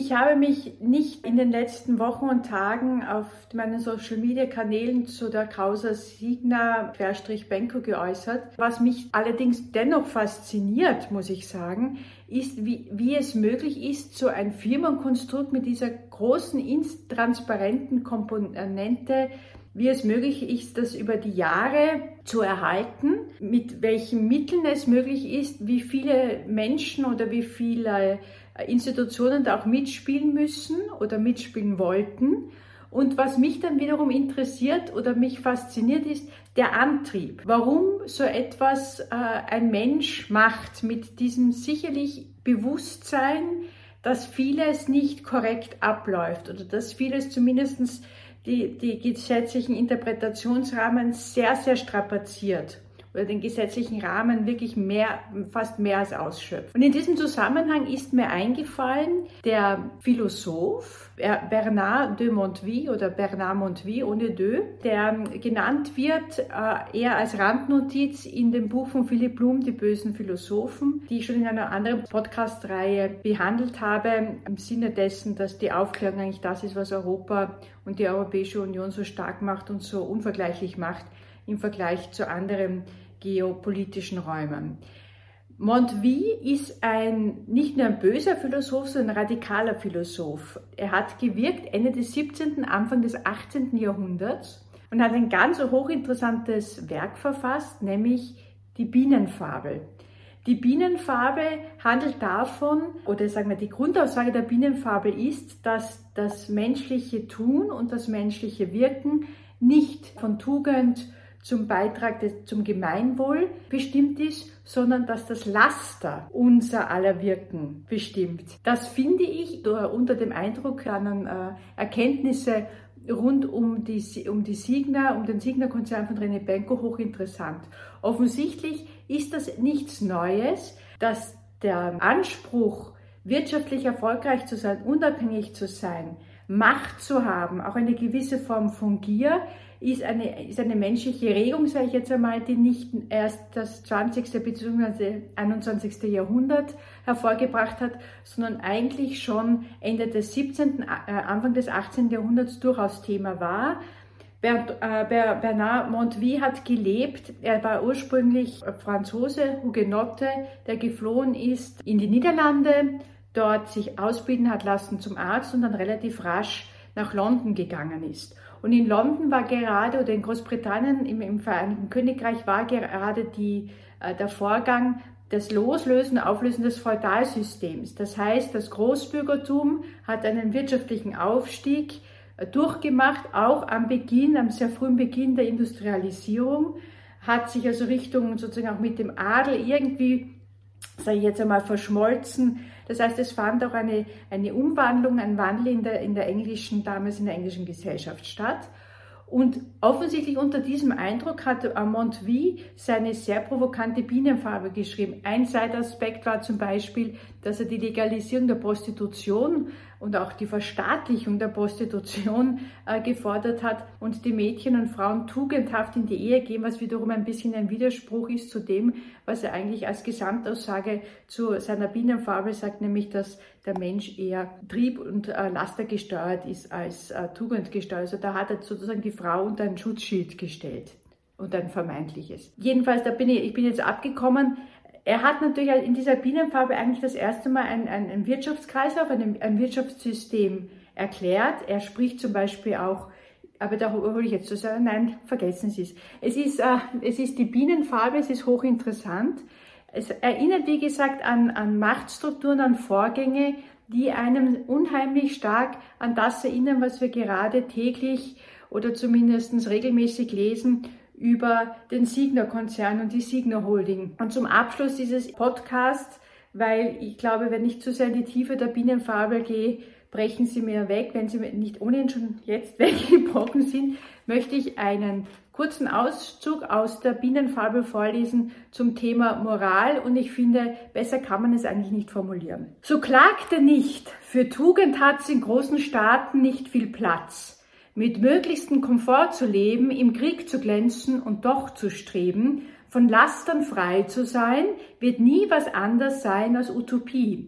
Ich habe mich nicht in den letzten Wochen und Tagen auf meinen Social-Media-Kanälen zu der Causa Signa-Benko geäußert. Was mich allerdings dennoch fasziniert, muss ich sagen, ist, wie es möglich ist, so ein Firmenkonstrukt mit dieser großen, intransparenten Komponente, wie es möglich ist, das über die Jahre zu erhalten, mit welchen Mitteln es möglich ist, wie viele Menschen oder wie viele Institutionen da auch mitspielen müssen oder mitspielen wollten. Und was mich dann wiederum interessiert oder mich fasziniert, ist der Antrieb. Warum so etwas ein Mensch macht mit diesem sicherlich Bewusstsein, dass vieles nicht korrekt abläuft oder dass vieles zumindest die gesetzlichen Interpretationsrahmen sehr, sehr strapaziert oder den gesetzlichen Rahmen wirklich fast mehr als ausschöpft. Und in diesem Zusammenhang ist mir eingefallen, der Philosoph Bernard de Montvis oder Bernard Montvis ohne de, der genannt wird eher als Randnotiz in dem Buch von Philipp Blum, Die bösen Philosophen, die ich schon in einer anderen Podcast-Reihe behandelt habe, im Sinne dessen, dass die Aufklärung eigentlich das ist, was Europa und die Europäische Union so stark macht und so unvergleichlich macht im Vergleich zu anderen geopolitischen Räumen. Montvis ist nicht nur ein böser Philosoph, sondern ein radikaler Philosoph. Er hat gewirkt Ende des 17., Anfang des 18. Jahrhunderts und hat ein ganz hochinteressantes Werk verfasst, nämlich die Bienenfabel. Die Bienenfabel handelt davon, oder sagen wir, die Grundaussage der Bienenfabel ist, dass das menschliche Tun und das menschliche Wirken nicht von Tugend zum Beitrag zum Gemeinwohl bestimmt ist, sondern dass das Laster unser aller Wirken bestimmt. Das finde ich unter dem Eindruck an Erkenntnisse rund um den Signa-Konzern von René Benko hochinteressant. Offensichtlich ist das nichts Neues, dass der Anspruch, wirtschaftlich erfolgreich zu sein, unabhängig zu sein, Macht zu haben, auch eine gewisse Form von Gier, ist eine menschliche Regung, sage ich jetzt einmal, die nicht erst das 20. bzw. 21. Jahrhundert hervorgebracht hat, sondern eigentlich schon Ende des 17., Anfang des 18. Jahrhunderts durchaus Thema war. Bernard Montvis hat gelebt, er war ursprünglich Franzose, Hugenotte, der geflohen ist in die Niederlande, dort sich ausbilden hat lassen zum Arzt und dann relativ rasch nach London gegangen ist. Und in London war gerade, oder in Großbritannien, im Vereinigten Königreich war gerade der Vorgang des Loslösen, Auflösen des Feudalsystems. Das heißt, das Großbürgertum hat einen wirtschaftlichen Aufstieg durchgemacht, auch am sehr frühen Beginn der Industrialisierung, hat sich also Richtung sozusagen auch mit dem Adel irgendwie, sage ich jetzt einmal, verschmolzen. Das heißt, es fand auch eine Umwandlung, ein Wandel damals in der englischen Gesellschaft statt. Und offensichtlich unter diesem Eindruck hat Montvis seine sehr provokante Bienenfabel geschrieben. Ein Seitaspekt war zum Beispiel, dass er die Legalisierung der Prostitution und auch die Verstaatlichung der Prostitution gefordert hat und die Mädchen und Frauen tugendhaft in die Ehe gehen, was wiederum ein bisschen ein Widerspruch ist zu dem, was er eigentlich als Gesamtaussage zu seiner Bienenfabel sagt, nämlich, dass der Mensch eher trieb- und lastergesteuert ist als tugendgesteuert. Also da hat er sozusagen die Frau unter ein Schutzschild gestellt und ein vermeintliches. Jedenfalls, ich bin jetzt abgekommen. Er hat natürlich in dieser Bienenfabel eigentlich das erste Mal ein Wirtschaftskreislauf, ein Wirtschaftssystem erklärt. Er spricht zum Beispiel auch, aber da hole ich jetzt zu sagen, nein, vergessen Sie es. Es ist die Bienenfabel, es ist hochinteressant. Es erinnert, wie gesagt, an Machtstrukturen, an Vorgänge, die einem unheimlich stark an das erinnern, was wir gerade täglich oder zumindest regelmäßig lesen über den Signa-Konzern und die Signa-Holding. Und zum Abschluss dieses Podcasts, weil ich glaube, wenn ich zu sehr in die Tiefe der Bienenfabel gehe, brechen Sie mir weg. Wenn Sie nicht ohnehin schon jetzt weggebrochen sind, möchte ich einen kurzen Auszug aus der Bienenfabel vorlesen zum Thema Moral, und ich finde, besser kann man es eigentlich nicht formulieren. So klagte nicht, für Tugend hat's in großen Staaten nicht viel Platz. Mit möglichstem Komfort zu leben, im Krieg zu glänzen und doch zu streben, von Lastern frei zu sein, wird nie was anders sein als Utopie.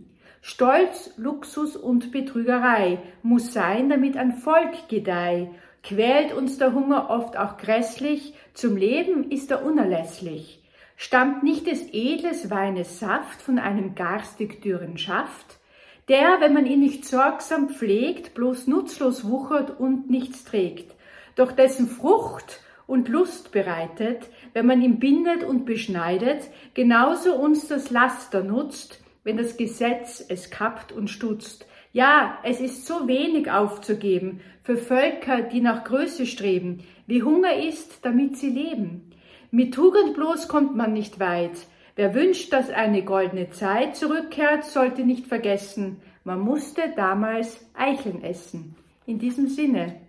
Stolz, Luxus und Betrügerei muss sein, damit ein Volk gedeiht. Quält uns der Hunger oft auch grässlich, zum Leben ist er unerlässlich. Stammt nicht des edles Weines Saft von einem garstig dürren Schaft, der, wenn man ihn nicht sorgsam pflegt, bloß nutzlos wuchert und nichts trägt, doch dessen Frucht und Lust bereitet, wenn man ihn bindet und beschneidet, genauso uns das Laster nutzt, wenn das Gesetz es kappt und stutzt. Ja, es ist so wenig aufzugeben für Völker, die nach Größe streben, wie Hunger ist, damit sie leben. Mit Tugend bloß kommt man nicht weit. Wer wünscht, dass eine goldene Zeit zurückkehrt, sollte nicht vergessen, man musste damals Eicheln essen. In diesem Sinne.